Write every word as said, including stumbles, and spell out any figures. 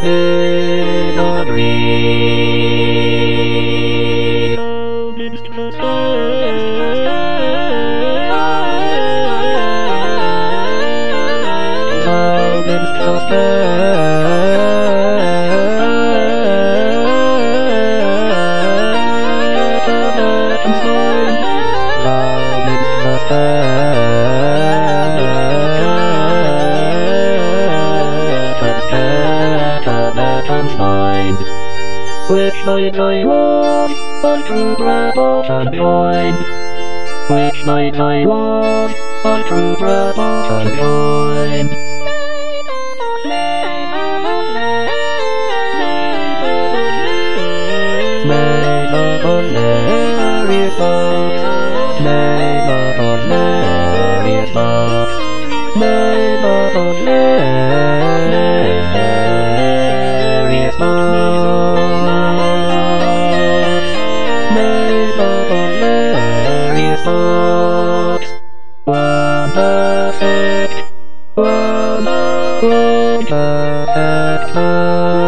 in a dream. Love is just Which night I was a true brat of and joined. Which night I was a true brat of and joined. Made of hilarious thoughts, made of hilarious thoughts, made of hilarious thoughts. Thoughts. One perfect, one perfect love.